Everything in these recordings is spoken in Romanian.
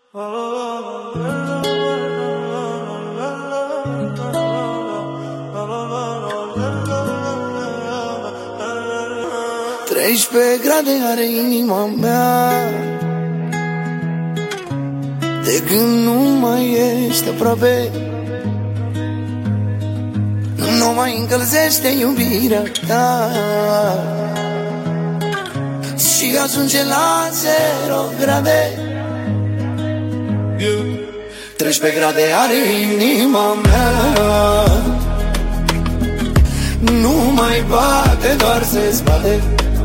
Treisprezece grade are inima mea, de când nu mai ești aproape, nu mai încălzește iubirea ta și ajunge la 0 grade. 13 grade are inima mea, nu mai bate, doar se zbate.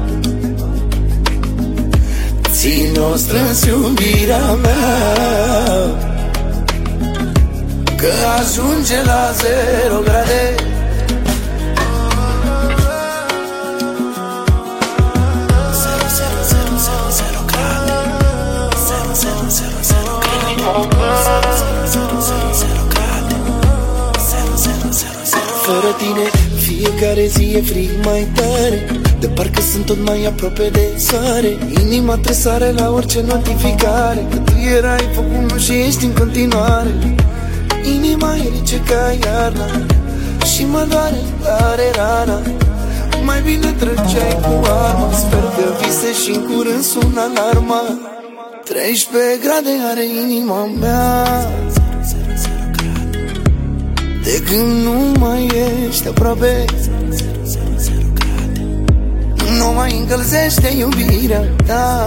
Ține-o strâns iubirea mea, că ajunge la 0 grade. Fără tine fiecare zi e frig mai tare, de parcă sunt tot mai aproape de soare. Inima tresare la orice notificare, că tu erai focul meu și ești în continuare. Inima e rece ca iarna și mă doare tare rana. Mai bine trăgeai cu arma, sper că vise și în curând sună alarma. 13 grade are inima mea, de când nu mai ești aproape, nu mai încălzește iubirea ta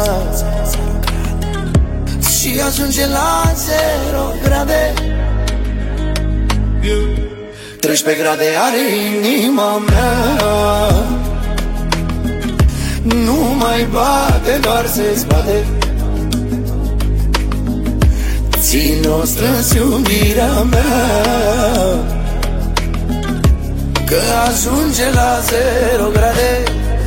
și ajunge la 0 grade. 13 grade are inima mea, nu mai bate, doar se zbate. Ține-o strâns iubirea mea, că ajunge la 0 grade.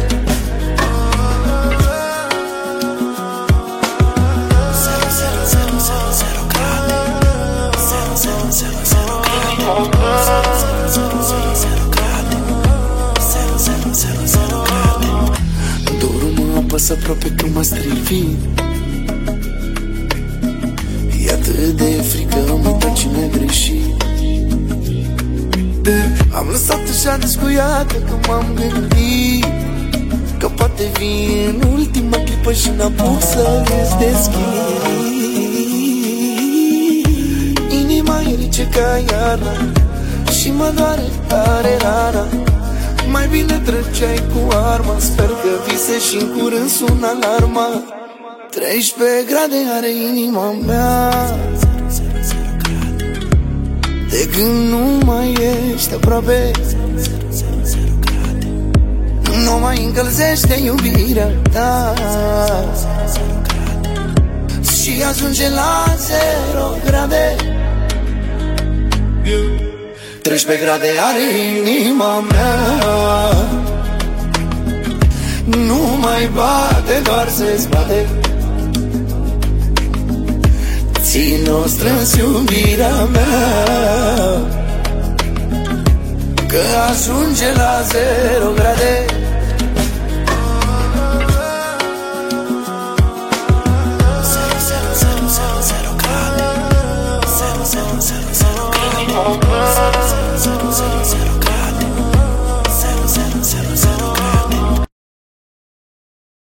Dorul mă apăsă aproape că m-a strivit. E atât de frică, am uitat cine a greșit. Am lăsat așa descuiată că m-am gândit că poate vii în ultima clipă și n-apuc să îți deschid. Inima e rece ca iarna și mă doare tare rana. Mai bine trăgeai cu arma, sper că vise și în curând sună alarma. 13 grade are inima mea, de când nu mai ești aproape, nu mai încălzește iubirea ta și ajunge la 0 grade. 13 grade are inima mea, nu mai bate, doar se zbate. Ține-o strâns iubirea mea, că ajunge la 0 grade.